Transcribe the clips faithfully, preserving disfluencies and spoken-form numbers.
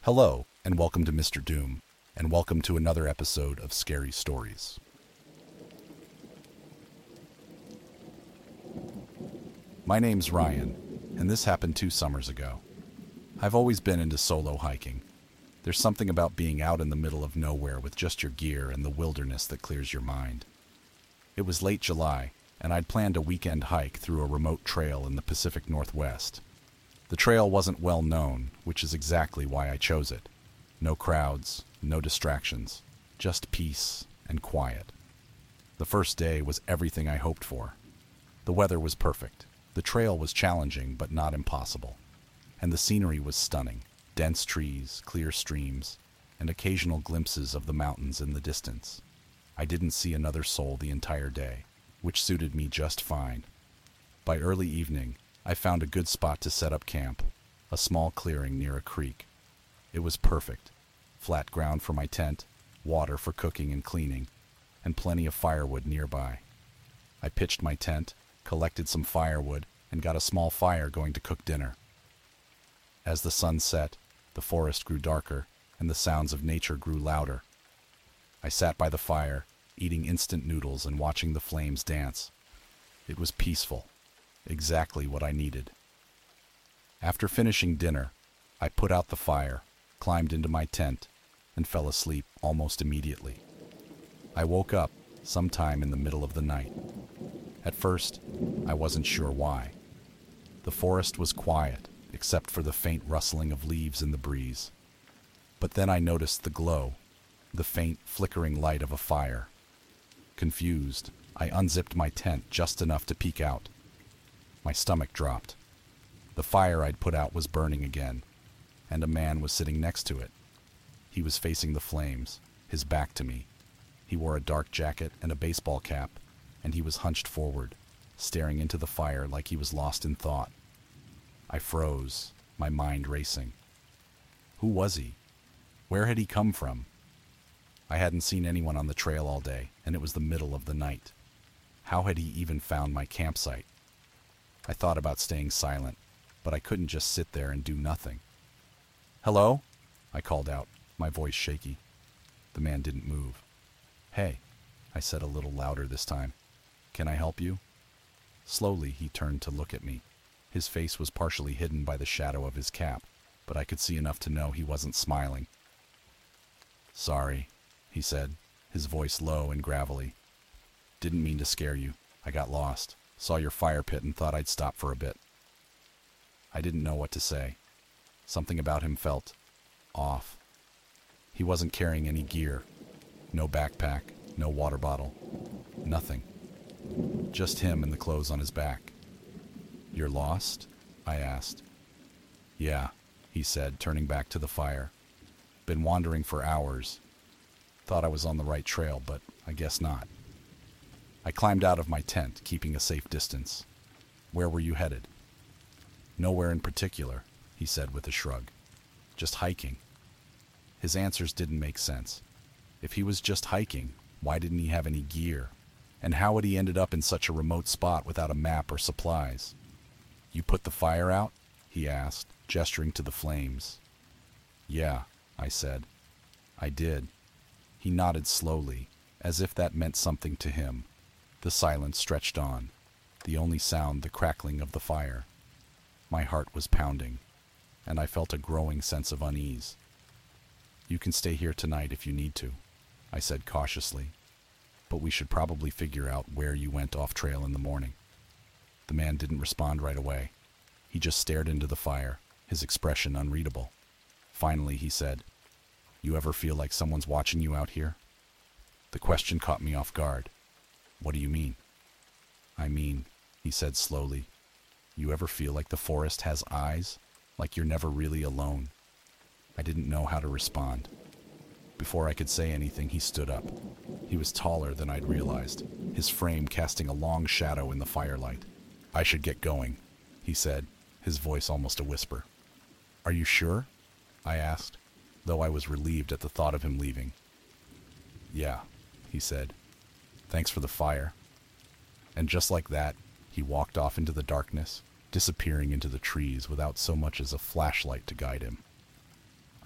Hello, and welcome to Mister Doom, and welcome to another episode of Scary Stories. My name's Ryan, and this happened two summers ago. I've always been into solo hiking. There's something about being out in the middle of nowhere with just your gear and the wilderness that clears your mind. It was late July, and I'd planned a weekend hike through a remote trail in the Pacific Northwest. The trail wasn't well known, which is exactly why I chose it. No crowds, no distractions, just peace and quiet. The first day was everything I hoped for. The weather was perfect. The trail was challenging but not impossible. And the scenery was stunning. Dense trees, clear streams, and occasional glimpses of the mountains in the distance. I didn't see another soul the entire day, which suited me just fine. By early evening, I found a good spot to set up camp, a small clearing near a creek. It was perfect. Flat ground for my tent, water for cooking and cleaning, and plenty of firewood nearby. I pitched my tent, collected some firewood, and got a small fire going to cook dinner. As the sun set, the forest grew darker, and the sounds of nature grew louder. I sat by the fire, eating instant noodles and watching the flames dance. It was peaceful. Exactly what I needed. After finishing dinner, I put out the fire, climbed into my tent, and fell asleep almost immediately. I woke up sometime in the middle of the night. At first, I wasn't sure why. The forest was quiet, except for the faint rustling of leaves in the breeze. But then I noticed the glow, the faint, flickering light of a fire. Confused, I unzipped my tent just enough to peek out. My stomach dropped. The fire I'd put out was burning again, and a man was sitting next to it. He was facing the flames, his back to me. He wore a dark jacket and a baseball cap, and he was hunched forward, staring into the fire like he was lost in thought. I froze, my mind racing. Who was he? Where had he come from? I hadn't seen anyone on the trail all day, and it was the middle of the night. How had he even found my campsite? I thought about staying silent, but I couldn't just sit there and do nothing. "Hello?" I called out, my voice shaky. The man didn't move. "Hey," I said a little louder this time. "Can I help you?" Slowly, he turned to look at me. His face was partially hidden by the shadow of his cap, but I could see enough to know he wasn't smiling. "Sorry," he said, his voice low and gravelly. "Didn't mean to scare you. I got lost. Saw your fire pit and thought I'd stop for a bit." I didn't know what to say. Something about him felt off. He wasn't carrying any gear. No backpack, no water bottle. Nothing. Just him and the clothes on his back. "You're lost?" I asked. "Yeah," he said, turning back to the fire. "Been wandering for hours. Thought I was on the right trail, but I guess not." I climbed out of my tent, keeping a safe distance. "Where were you headed?" "Nowhere in particular," he said with a shrug. "Just hiking." His answers didn't make sense. If he was just hiking, why didn't he have any gear? And how had he ended up in such a remote spot without a map or supplies? "You put the fire out?" he asked, gesturing to the flames. "Yeah," I said. "I did." He nodded slowly, as if that meant something to him. The silence stretched on, the only sound the crackling of the fire. My heart was pounding, and I felt a growing sense of unease. "You can stay here tonight if you need to," I said cautiously, "but we should probably figure out where you went off trail in the morning." The man didn't respond right away. He just stared into the fire, his expression unreadable. Finally, he said, "You ever feel like someone's watching you out here?" The question caught me off guard. "What do you mean?" "I mean," he said slowly, "you ever feel like the forest has eyes? Like you're never really alone?" I didn't know how to respond. Before I could say anything, he stood up. He was taller than I'd realized, his frame casting a long shadow in the firelight. "I should get going," he said, his voice almost a whisper. "Are you sure?" I asked, though I was relieved at the thought of him leaving. "Yeah," he said. "Thanks for the fire." And just like that, he walked off into the darkness, disappearing into the trees without so much as a flashlight to guide him.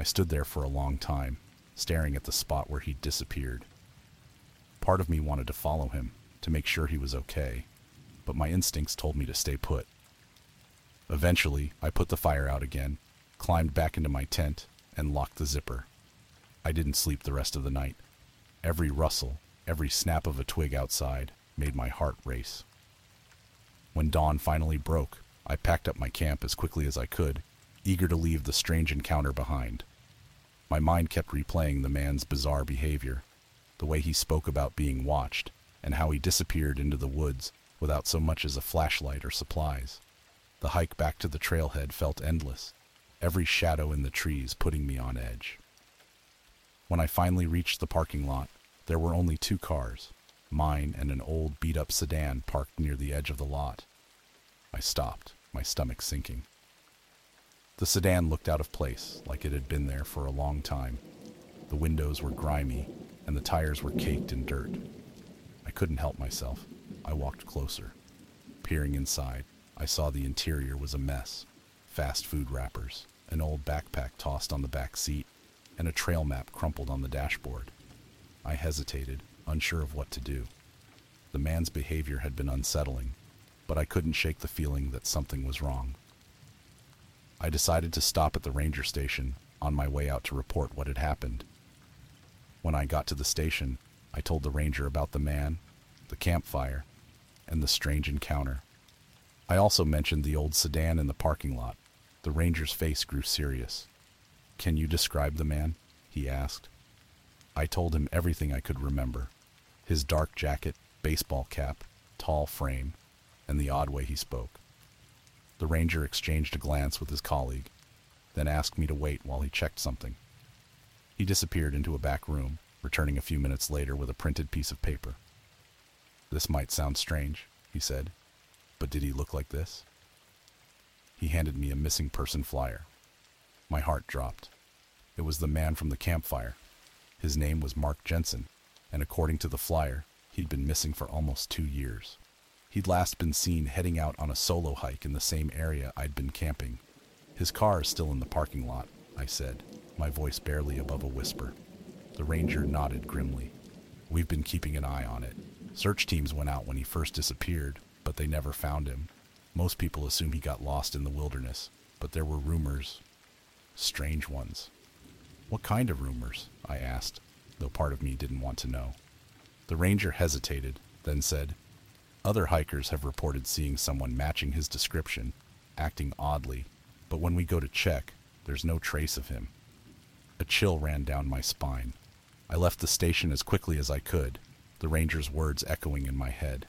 I stood there for a long time, staring at the spot where he'd disappeared. Part of me wanted to follow him, to make sure he was okay, but my instincts told me to stay put. Eventually, I put the fire out again, climbed back into my tent, and locked the zipper. I didn't sleep the rest of the night. Every rustle, every snap of a twig outside made my heart race. When dawn finally broke, I packed up my camp as quickly as I could, eager to leave the strange encounter behind. My mind kept replaying the man's bizarre behavior, the way he spoke about being watched, and how he disappeared into the woods without so much as a flashlight or supplies. The hike back to the trailhead felt endless, every shadow in the trees putting me on edge. When I finally reached the parking lot, there were only two cars, mine and an old beat-up sedan parked near the edge of the lot. I stopped, my stomach sinking. The sedan looked out of place, like it had been there for a long time. The windows were grimy, and the tires were caked in dirt. I couldn't help myself. I walked closer. Peering inside, I saw the interior was a mess. Fast food wrappers, an old backpack tossed on the back seat, and a trail map crumpled on the dashboard. I hesitated, unsure of what to do. The man's behavior had been unsettling, but I couldn't shake the feeling that something was wrong. I decided to stop at the ranger station on my way out to report what had happened. When I got to the station, I told the ranger about the man, the campfire, and the strange encounter. I also mentioned the old sedan in the parking lot. The ranger's face grew serious. "Can you describe the man?" he asked. I told him everything I could remember. His dark jacket, baseball cap, tall frame, and the odd way he spoke. The ranger exchanged a glance with his colleague, then asked me to wait while he checked something. He disappeared into a back room, returning a few minutes later with a printed piece of paper. "This might sound strange," he said, "but did he look like this?" He handed me a missing person flyer. My heart dropped. It was the man from the campfire. His name was Mark Jensen, and according to the flyer, he'd been missing for almost two years. He'd last been seen heading out on a solo hike in the same area I'd been camping. "His car is still in the parking lot," I said, my voice barely above a whisper. The ranger nodded grimly. "We've been keeping an eye on it. Search teams went out when he first disappeared, but they never found him. Most people assume he got lost in the wilderness, but there were rumors. Strange ones." "What kind of rumors?" I asked, though part of me didn't want to know. The ranger hesitated, then said, "Other hikers have reported seeing someone matching his description, acting oddly, but when we go to check, there's no trace of him." A chill ran down my spine. I left the station as quickly as I could, the ranger's words echoing in my head.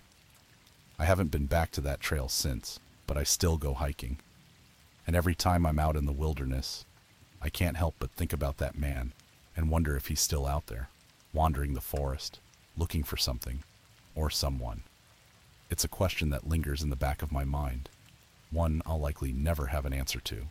I haven't been back to that trail since, but I still go hiking. And every time I'm out in the wilderness, I can't help but think about that man and wonder if he's still out there, wandering the forest, looking for something, or someone. It's a question that lingers in the back of my mind, one I'll likely never have an answer to.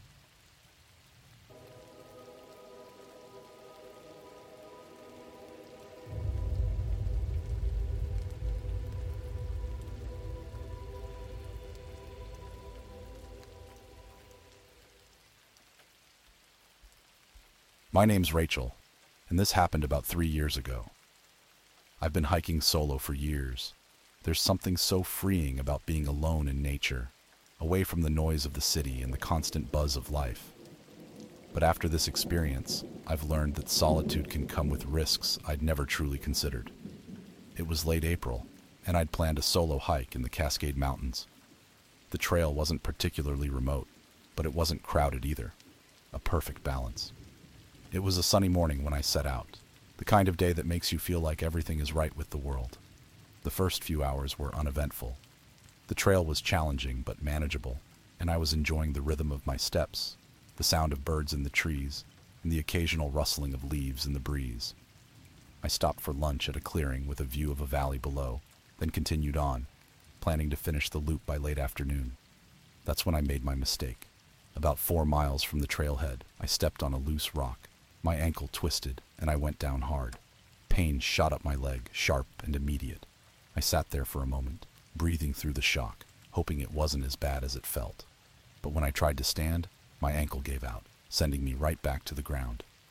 My name's Rachel, and this happened about three years ago. I've been hiking solo for years. There's something so freeing about being alone in nature, away from the noise of the city and the constant buzz of life. But after this experience, I've learned that solitude can come with risks I'd never truly considered. It was late April, and I'd planned a solo hike in the Cascade Mountains. The trail wasn't particularly remote, but it wasn't crowded either. A perfect balance. It was a sunny morning when I set out, the kind of day that makes you feel like everything is right with the world. The first few hours were uneventful. The trail was challenging but manageable, and I was enjoying the rhythm of my steps, the sound of birds in the trees, and the occasional rustling of leaves in the breeze. I stopped for lunch at a clearing with a view of a valley below, then continued on, planning to finish the loop by late afternoon. That's when I made my mistake. About four miles from the trailhead, I stepped on a loose rock. My ankle twisted, and I went down hard. Pain shot up my leg, sharp and immediate. I sat there for a moment, breathing through the shock, hoping it wasn't as bad as it felt. But when I tried to stand, my ankle gave out, sending me right back to the ground.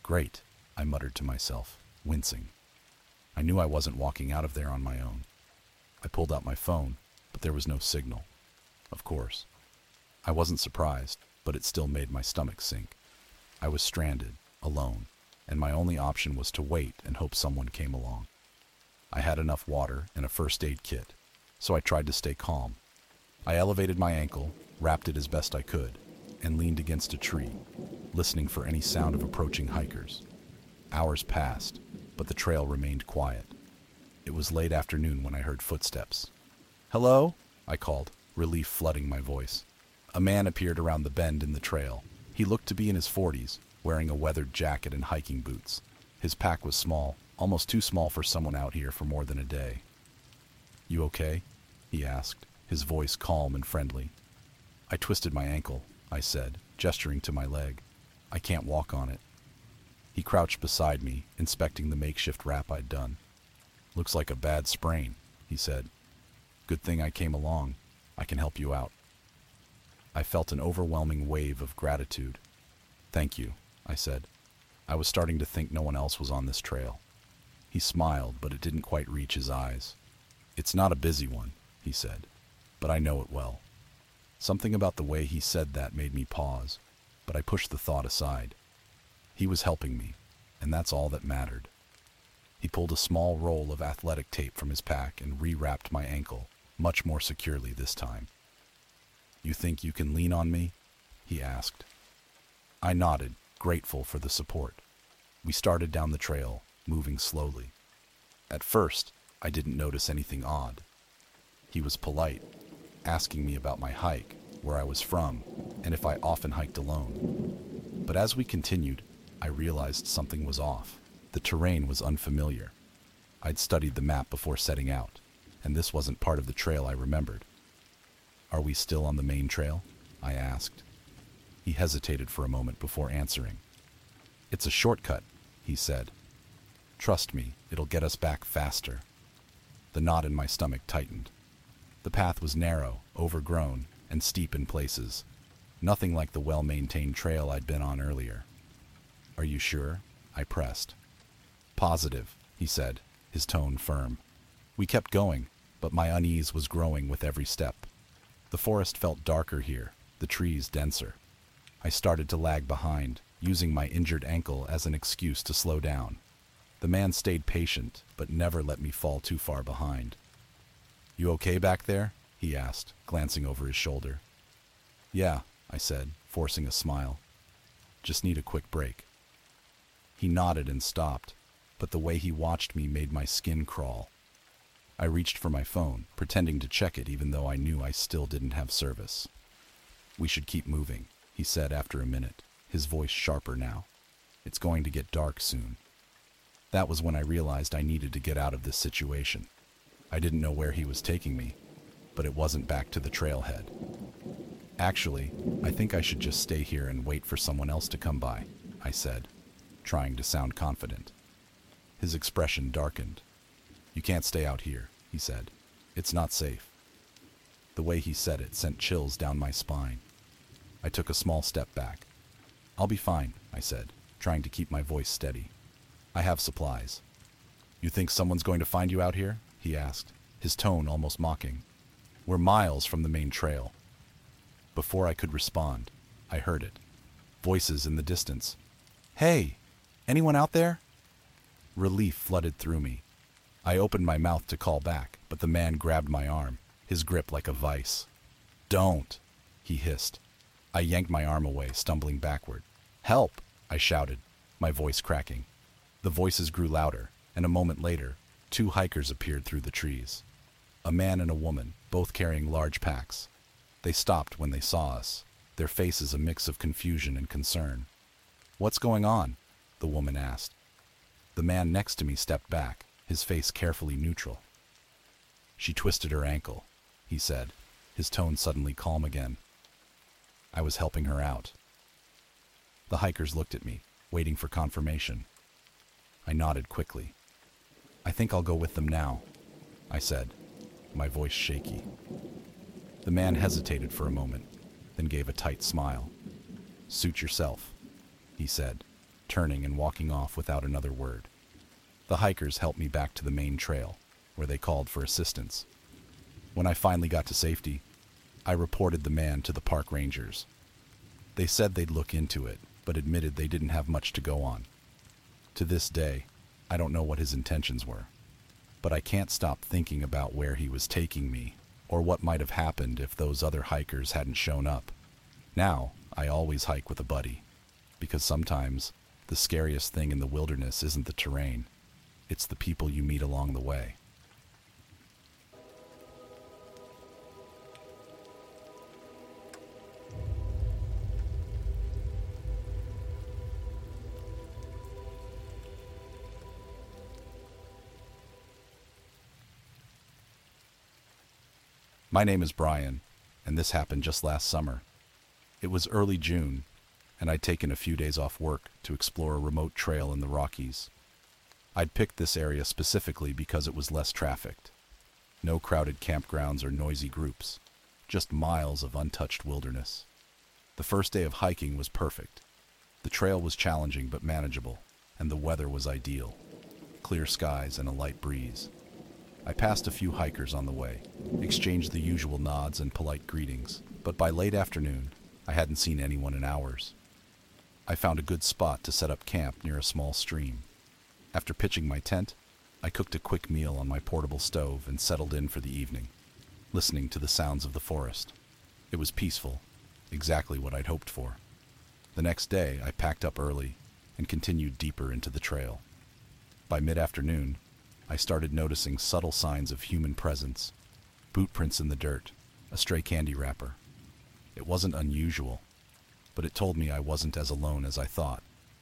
Great, I muttered to myself, wincing. I knew I wasn't walking out of there on my own. I pulled out my phone, but there was no signal. Of course. I wasn't surprised, but it still made my stomach sink. I was stranded, alone, and my only option was to wait and hope someone came along. I had enough water and a first aid kit, so I tried to stay calm. I elevated my ankle, wrapped it as best I could, and leaned against a tree, listening for any sound of approaching hikers. Hours passed, but the trail remained quiet. It was late afternoon when I heard footsteps. "Hello?" I called, relief flooding my voice. A man appeared around the bend in the trail. He looked to be in his forties, wearing a weathered jacket and hiking boots. His pack was small, almost too small for someone out here for more than a day. "You okay?" he asked, his voice calm and friendly. "I twisted my ankle," I said, gesturing to my leg. "I can't walk on it." He crouched beside me, inspecting the makeshift wrap I'd done. "Looks like a bad sprain," he said. "Good thing I came along. I can help you out." I felt an overwhelming wave of gratitude. "Thank you," I said. I was starting to think no one else was on this trail. He smiled, but it didn't quite reach his eyes. "It's not a busy one," he said, "but I know it well." Something about the way he said that made me pause, but I pushed the thought aside. He was helping me, and that's all that mattered. He pulled a small roll of athletic tape from his pack and rewrapped my ankle, much more securely this time. "You think you can lean on me?" he asked. I nodded, grateful for the support. We started down the trail, moving slowly. At first, I didn't notice anything odd. He was polite, asking me about my hike, where I was from, and if I often hiked alone. But as we continued, I realized something was off. The terrain was unfamiliar. I'd studied the map before setting out, and this wasn't part of the trail I remembered. "Are we still on the main trail?" I asked. He hesitated for a moment before answering. "It's a shortcut," he said. "Trust me, it'll get us back faster." The knot in my stomach tightened. The path was narrow, overgrown, and steep in places. Nothing like the well-maintained trail I'd been on earlier. "Are you sure?" I pressed. "Positive," he said, his tone firm. We kept going, but my unease was growing with every step. The forest felt darker here, the trees denser. I started to lag behind, using my injured ankle as an excuse to slow down. The man stayed patient, but never let me fall too far behind. "You okay back there?" he asked, glancing over his shoulder. "Yeah," I said, forcing a smile. "Just need a quick break." He nodded and stopped, but the way he watched me made my skin crawl. I reached for my phone, pretending to check it even though I knew I still didn't have service. "We should keep moving," he said after a minute, his voice sharper now. "It's going to get dark soon." That was when I realized I needed to get out of this situation. I didn't know where he was taking me, but it wasn't back to the trailhead. "Actually, I think I should just stay here and wait for someone else to come by," I said, trying to sound confident. His expression darkened. "You can't stay out here," he said. "It's not safe." The way he said it sent chills down my spine. I took a small step back. "I'll be fine," I said, trying to keep my voice steady. "I have supplies." "You think someone's going to find you out here?" he asked, his tone almost mocking. "We're miles from the main trail." Before I could respond, I heard it. Voices in the distance. "Hey, anyone out there?" Relief flooded through me. I opened my mouth to call back, but the man grabbed my arm, his grip like a vice. "Don't," he hissed. I yanked my arm away, stumbling backward. "Help!" I shouted, my voice cracking. The voices grew louder, and a moment later, two hikers appeared through the trees. A man and a woman, both carrying large packs. They stopped when they saw us, their faces a mix of confusion and concern. "What's going on?" the woman asked. The man next to me stepped back, his face carefully neutral. "She twisted her ankle," he said, his tone suddenly calm again. "I was helping her out." The hikers looked at me, waiting for confirmation. I nodded quickly. "I think I'll go with them now," I said, my voice shaky. The man hesitated for a moment, then gave a tight smile. "Suit yourself," he said. turning and walking off without another word. The hikers helped me back to the main trail, where they called for assistance. When I finally got to safety, I reported the man to the park rangers. They said they'd look into it, but admitted they didn't have much to go on. To this day, I don't know what his intentions were, but I can't stop thinking about where he was taking me, or what might have happened if those other hikers hadn't shown up. Now, I always hike with a buddy, because sometimes the scariest thing in the wilderness isn't the terrain, it's the people you meet along the way. My name is Brian, and this happened just last summer. It was early June, and I'd taken a few days off work to explore a remote trail in the Rockies. I'd picked this area specifically because it was less trafficked. No crowded campgrounds or noisy groups, just miles of untouched wilderness. The first day of hiking was perfect. The trail was challenging but manageable, and the weather was ideal. Clear skies and a light breeze. I passed a few hikers on the way, exchanged the usual nods and polite greetings, but by late afternoon, I hadn't seen anyone in hours. I found a good spot to set up camp near a small stream. After pitching my tent, I cooked a quick meal on my portable stove and settled in for the evening, listening to the sounds of the forest. It was peaceful, exactly what I'd hoped for. The next day, I packed up early and continued deeper into the trail. By mid-afternoon, I started noticing subtle signs of human presence. Boot prints in the dirt, a stray candy wrapper. It wasn't unusual, but it told me I wasn't as alone as I thought.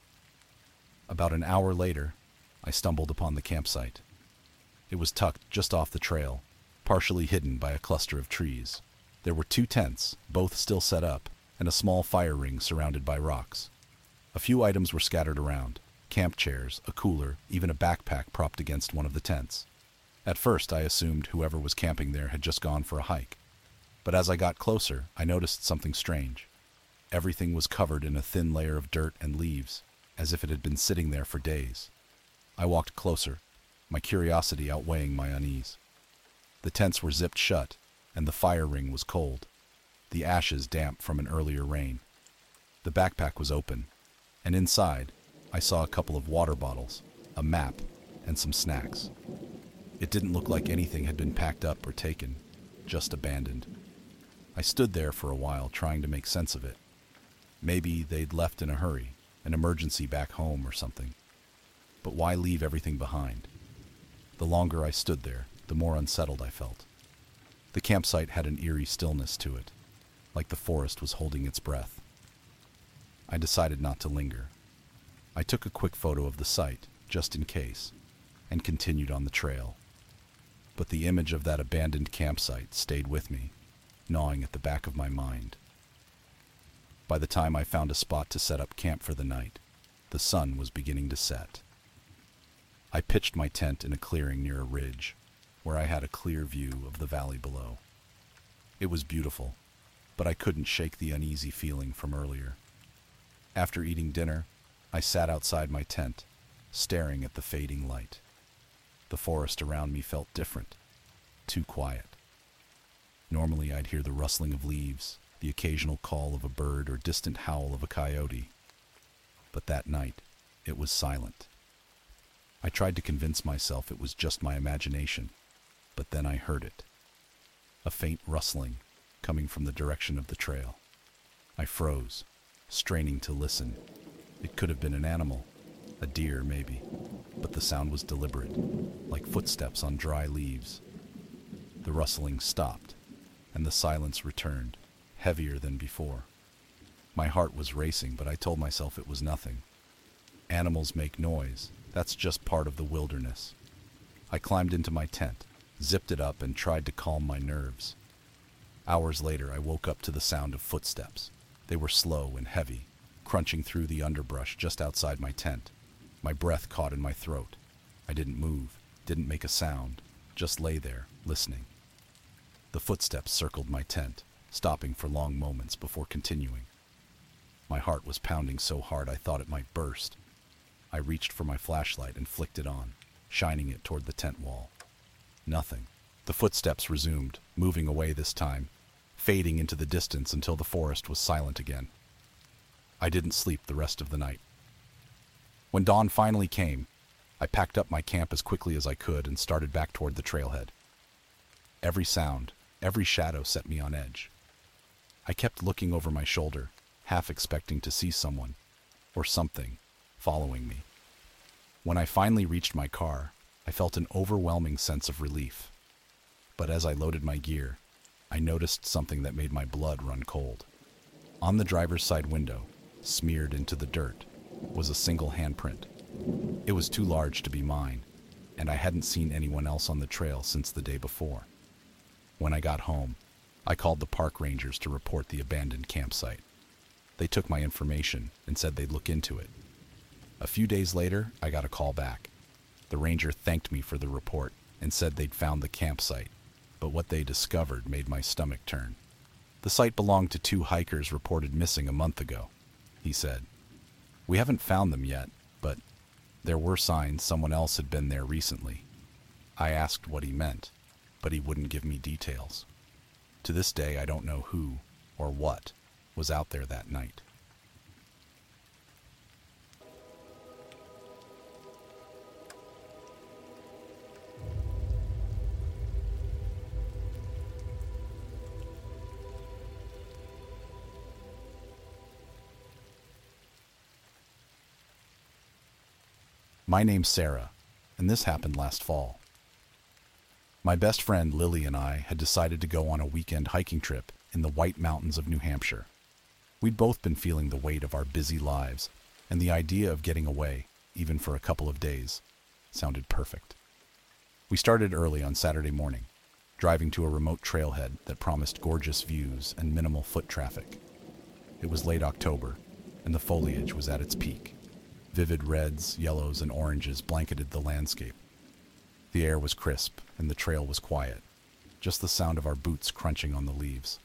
About an hour later, I stumbled upon the campsite. It was tucked just off the trail, partially hidden by a cluster of trees. There were two tents, both still set up, and a small fire ring surrounded by rocks. A few items were scattered around. Camp chairs, a cooler, even a backpack propped against one of the tents. At first, I assumed whoever was camping there had just gone for a hike. But as I got closer, I noticed something strange. Everything was covered in a thin layer of dirt and leaves, as if it had been sitting there for days. I walked closer, my curiosity outweighing my unease. The tents were zipped shut, and the fire ring was cold, the ashes damp from an earlier rain. The backpack was open, and inside, I saw a couple of water bottles, a map, and some snacks. It didn't look like anything had been packed up or taken, just abandoned. I stood there for a while trying to make sense of it. Maybe they'd left in a hurry, an emergency back home or something. But why leave everything behind? The longer I stood there, the more unsettled I felt. The campsite had an eerie stillness to it, like the forest was holding its breath. I decided not to linger. I took a quick photo of the site, just in case, and continued on the trail. But the image of that abandoned campsite stayed with me, gnawing at the back of my mind. By the time I found a spot to set up camp for the night, the sun was beginning to set. I pitched my tent in a clearing near a ridge, where I had a clear view of the valley below. It was beautiful, but I couldn't shake the uneasy feeling from earlier. After eating dinner, I sat outside my tent, staring at the fading light. The forest around me felt different, too quiet. Normally I'd hear the rustling of leaves, the occasional call of a bird or distant howl of a coyote. But that night, it was silent. I tried to convince myself it was just my imagination, but then I heard it. A faint rustling, coming from the direction of the trail. I froze, straining to listen. It could have been an animal, a deer maybe, but the sound was deliberate, like footsteps on dry leaves. The rustling stopped, and the silence returned, heavier than before. My heart was racing, but I told myself it was nothing. Animals make noise, that's just part of the wilderness. I climbed into my tent, zipped it up, and tried to calm my nerves. Hours later, I woke up to the sound of footsteps. They were slow and heavy, crunching through the underbrush just outside my tent. My breath caught in my throat. I didn't move, didn't make a sound, just lay there, listening. The footsteps circled my tent, stopping for long moments before continuing. My heart was pounding so hard I thought it might burst. I reached for my flashlight and flicked it on, shining it toward the tent wall. Nothing. The footsteps resumed, moving away this time, fading into the distance until the forest was silent again. I didn't sleep the rest of the night. When dawn finally came, I packed up my camp as quickly as I could and started back toward the trailhead. Every sound, every shadow set me on edge. I kept looking over my shoulder, half expecting to see someone, or something, following me. When I finally reached my car, I felt an overwhelming sense of relief. But as I loaded my gear, I noticed something that made my blood run cold. On the driver's side window, smeared into the dirt, was a single handprint. It was too large to be mine, and I hadn't seen anyone else on the trail since the day before. When I got home, I called the park rangers to report the abandoned campsite. They took my information and said they'd look into it. A few days later, I got a call back. The ranger thanked me for the report and said they'd found the campsite, but what they discovered made my stomach turn. The site belonged to two hikers reported missing a month ago, he said. We haven't found them yet, but there were signs someone else had been there recently. I asked what he meant, but he wouldn't give me details. To this day, I don't know who or what was out there that night. My name's Sarah, and this happened last fall. My best friend Lily and I had decided to go on a weekend hiking trip in the White Mountains of New Hampshire. We'd both been feeling the weight of our busy lives, and the idea of getting away, even for a couple of days, sounded perfect. We started early on Saturday morning, driving to a remote trailhead that promised gorgeous views and minimal foot traffic. It was late October, and the foliage was at its peak. Vivid reds, yellows, and oranges blanketed the landscape. The air was crisp, and the trail was quiet, just the sound of our boots crunching on the leaves.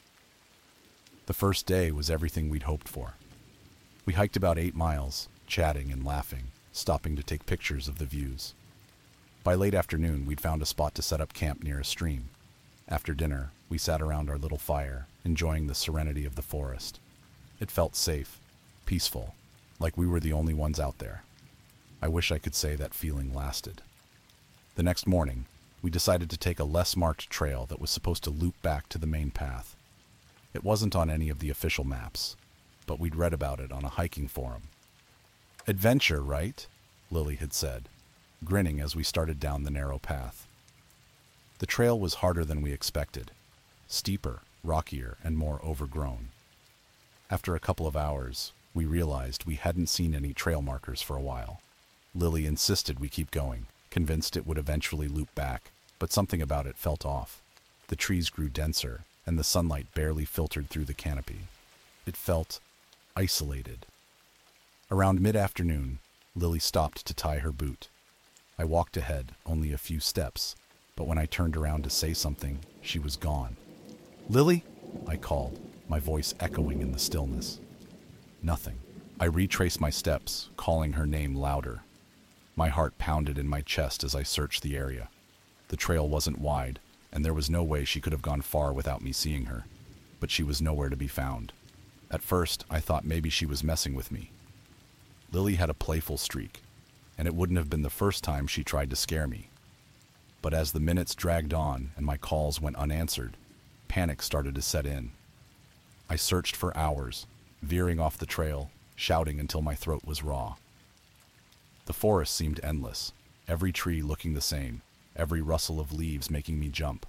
The first day was everything we'd hoped for. We hiked about eight miles, chatting and laughing, stopping to take pictures of the views. By late afternoon, we'd found a spot to set up camp near a stream. After dinner, we sat around our little fire, enjoying the serenity of the forest. It felt safe, peaceful, like we were the only ones out there. I wish I could say that feeling lasted. The next morning, we decided to take a less marked trail that was supposed to loop back to the main path. It wasn't on any of the official maps, but we'd read about it on a hiking forum. Adventure, right? Lily had said, grinning as we started down the narrow path. The trail was harder than we expected, steeper, rockier, and more overgrown. After a couple of hours, we realized we hadn't seen any trail markers for a while. Lily insisted we keep going, convinced it would eventually loop back, but something about it felt off. The trees grew denser, and the sunlight barely filtered through the canopy. It felt isolated. Around mid-afternoon, Lily stopped to tie her boot. I walked ahead, only a few steps, but when I turned around to say something, she was gone. "Lily?" I called, my voice echoing in the stillness. Nothing. I retraced my steps, calling her name louder. My heart pounded in my chest as I searched the area. The trail wasn't wide, and there was no way she could have gone far without me seeing her, but she was nowhere to be found. At first, I thought maybe she was messing with me. Lily had a playful streak, and it wouldn't have been the first time she tried to scare me. But as the minutes dragged on and my calls went unanswered, panic started to set in. I searched for hours, veering off the trail, shouting until my throat was raw. The forest seemed endless, every tree looking the same, every rustle of leaves making me jump.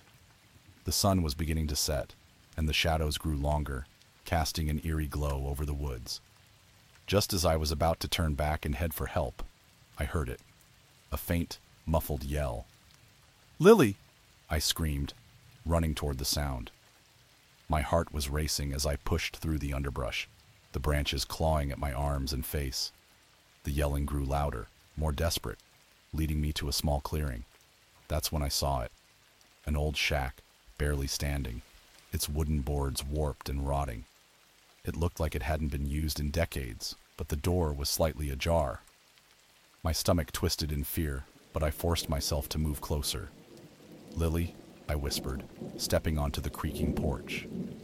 The sun was beginning to set, and the shadows grew longer, casting an eerie glow over the woods. Just as I was about to turn back and head for help, I heard it. A faint, muffled yell. "Lily!" I screamed, running toward the sound. My heart was racing as I pushed through the underbrush, the branches clawing at my arms and face. The yelling grew louder, more desperate, leading me to a small clearing. That's when I saw it. An old shack, barely standing, its wooden boards warped and rotting. It looked like it hadn't been used in decades, but the door was slightly ajar. My stomach twisted in fear, but I forced myself to move closer. "Lily," I whispered, stepping onto the creaking porch.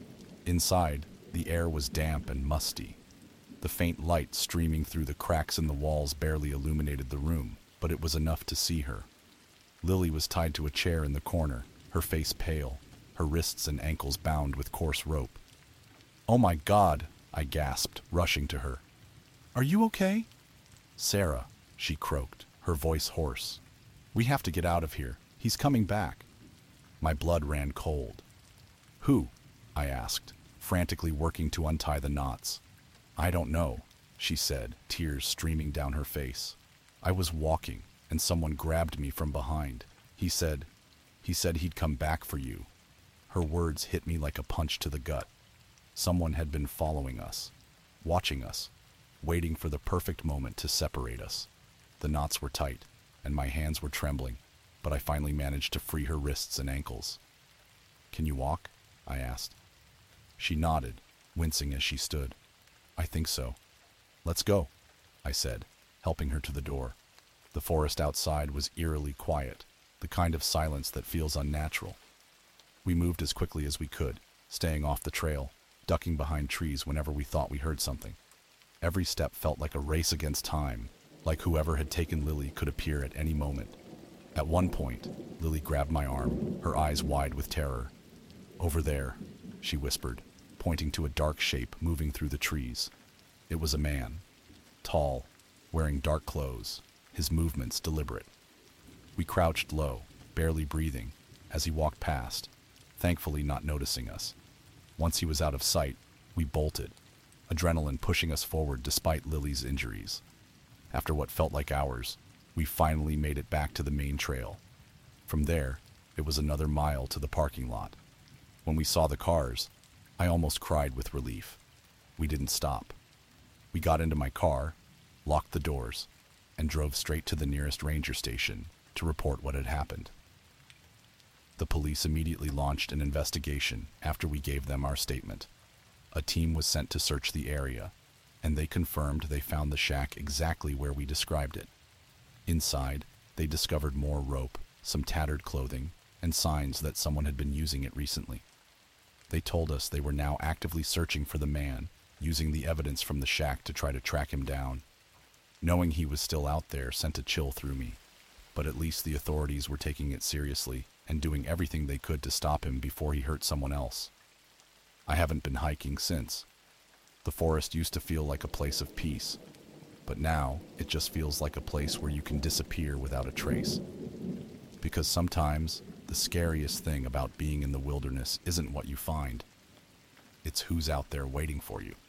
Inside, the air was damp and musty. The faint light streaming through the cracks in the walls barely illuminated the room, but it was enough to see her. Lily was tied to a chair in the corner, her face pale, her wrists and ankles bound with coarse rope. "Oh my God!" I gasped, rushing to her. "Are you okay?" "Sarah," she croaked, her voice hoarse. "We have to get out of here. He's coming back." My blood ran cold. "Who?" I asked, frantically working to untie the knots. "I don't know," she said, tears streaming down her face. "I was walking, and someone grabbed me from behind. He said, he said he'd come back for you." Her words hit me like a punch to the gut. Someone had been following us, watching us, waiting for the perfect moment to separate us. The knots were tight, and my hands were trembling, but I finally managed to free her wrists and ankles. "Can you walk?" I asked. She nodded, wincing as she stood. "I think so." "Let's go," I said, helping her to the door. The forest outside was eerily quiet, the kind of silence that feels unnatural. We moved as quickly as we could, staying off the trail, ducking behind trees whenever we thought we heard something. Every step felt like a race against time, like whoever had taken Lily could appear at any moment. At one point, Lily grabbed my arm, her eyes wide with terror. "Over there," she whispered, pointing to a dark shape moving through the trees. It was a man, tall, wearing dark clothes, his movements deliberate. We crouched low, barely breathing, as he walked past, thankfully not noticing us. Once he was out of sight, we bolted, adrenaline pushing us forward despite Lily's injuries. After what felt like hours, we finally made it back to the main trail. From there, it was another mile to the parking lot. When we saw the cars, I almost cried with relief. We didn't stop. We got into my car, locked the doors, and drove straight to the nearest ranger station to report what had happened. The police immediately launched an investigation after we gave them our statement. A team was sent to search the area, and they confirmed they found the shack exactly where we described it. Inside, they discovered more rope, some tattered clothing, and signs that someone had been using it recently. They told us they were now actively searching for the man, using the evidence from the shack to try to track him down. Knowing he was still out there sent a chill through me, but at least the authorities were taking it seriously and doing everything they could to stop him before he hurt someone else. I haven't been hiking since. The forest used to feel like a place of peace, but now it just feels like a place where you can disappear without a trace. Because sometimes the scariest thing about being in the wilderness isn't what you find. It's who's out there waiting for you.